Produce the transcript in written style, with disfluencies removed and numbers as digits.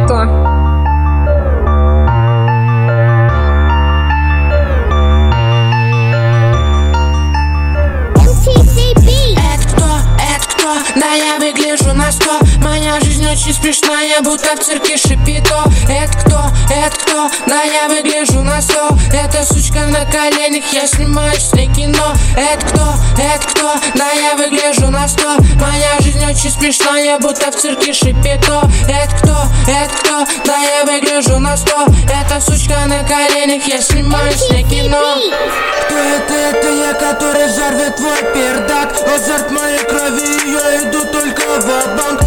кто? Да я выгляжу на 100. Моя жизнь очень смешная, будто в цирке Шапито. Это кто? Да я выгляжу на 100. Эта сучка на коленях, я снимаю с ней кино. Это кто? Да я выгляжу на 100. Моя жизнь очень смешная, будто в цирке Шапито. Это кто? Да я выгляжу на 100. Эта сучка на коленях, я снимаю с ней кино. Кто это? Это я, который взорвет твой пердак. Азарт моей крови, я иду только в банк.